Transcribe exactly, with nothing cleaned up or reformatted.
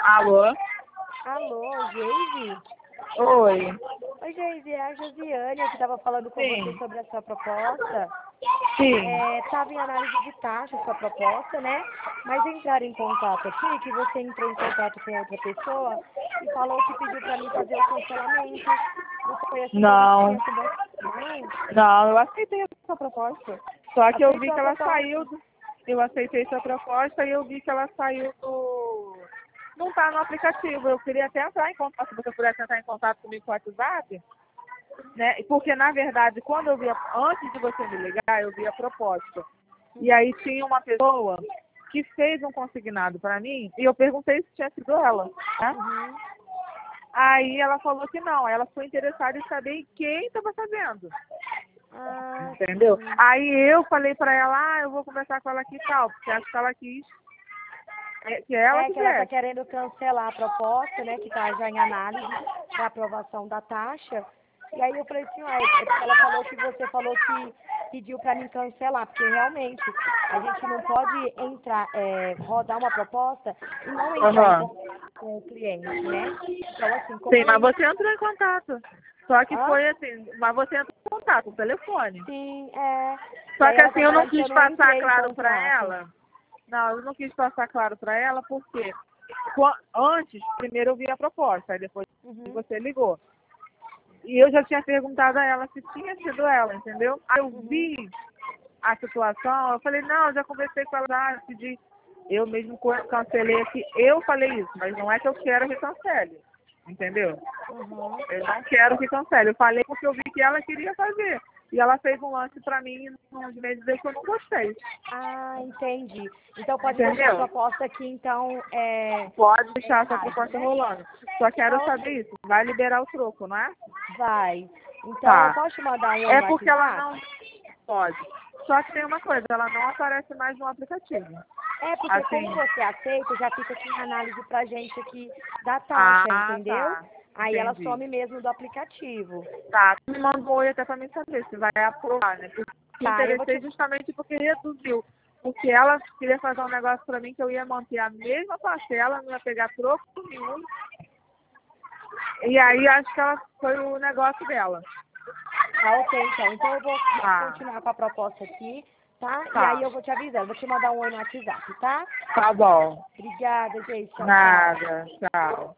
Alô? Alô, Geise? Oi. Oi, Geise, é a Josiane que estava falando com Sim. você sobre a sua proposta. Sim. Estava em análise de taxa a sua proposta, né? Mas entraram em contato aqui, que você entrou em contato com outra pessoa e falou que pediu para mim fazer o cancelamento. Não foi assim que a gente Não. tinha conversado, não? Não, eu aceitei essa proposta. Só que eu vi Aceitou que a ela proposta? saiu do... Eu aceitei essa proposta e eu vi que ela saiu do... Não tá no aplicativo. Eu queria até entrar em contato, se você pudesse entrar em contato comigo com o WhatsApp, né? Porque, na verdade, quando eu vi, a... antes de você me ligar, eu vi a proposta. E aí tinha uma pessoa que fez um consignado para mim e eu perguntei se tinha sido ela, né? Uhum. Aí ela falou que não, ela ficou interessada em saber quem estava fazendo. Ah, Entendeu? sim. Aí eu falei pra ela, ah, eu vou conversar com ela aqui e tal, porque acho que ela quis é, que ela É que ela está fizesse. querendo cancelar a proposta, né? Que está já em análise para aprovação da taxa. E aí eu falei assim, ah, é porque ela falou que você falou que pediu para mim cancelar, porque realmente a gente não pode entrar, é, rodar uma proposta e não entrar em Aham. contato com o cliente, né? Então, assim, como Sim, eu mas não. você entrou em contato. Só que Hã? foi assim, mas você entrou em contato, no telefone. Sim, é. E Só aí que ela assim, tá eu não falando que eu quis não passar entrei em claro pra contrato. ela. Não, eu não quis passar claro pra ela porque qua- antes, primeiro eu vi a proposta, aí depois Uhum, você ligou. E eu já tinha perguntado a ela se tinha sido ela, entendeu? Aí eu uhum. vi a situação, eu falei, não, eu já conversei com ela, já pedi, eu mesmo co- cancelei aqui, eu falei isso, mas não é que eu quero que cancele, entendeu? Uhum. Eu não quero que cancele, eu falei porque eu vi que ela queria fazer, e ela fez um lance pra mim uns meses depois que eu não gostei, Ah, entendi. Então pode deixar a entendeu? proposta aqui, então, é, Pode em deixar essa análise, proposta né? rolando, só quero Ah, saber ok. isso, vai liberar o troco, não é? Vai. Então, eu Tá, posso te mandar um oi é no porque ela WhatsApp? não pode, só que tem uma coisa, ela não aparece mais no aplicativo. É, porque Assim, como você aceita, já fica aqui em análise pra gente aqui da taxa, ah, entendeu? tá. Aí ela Entendi. some mesmo do aplicativo. Tá, me manda um oi até pra mim saber se vai aprovar, né? Porque me Tá, eu vou interessei te... justamente porque reduziu. Porque ela queria fazer um negócio pra mim que eu ia manter a mesma parcela, não ia pegar troco nenhum. E aí acho que ela foi o negócio dela. Tá, ok, então. Então eu vou Tá, continuar com a proposta aqui, tá? E aí tá. eu vou te avisando, vou te mandar um oi no WhatsApp, tá? Tá bom. Obrigada, gente. Tchau, tchau. Nada. Tchau.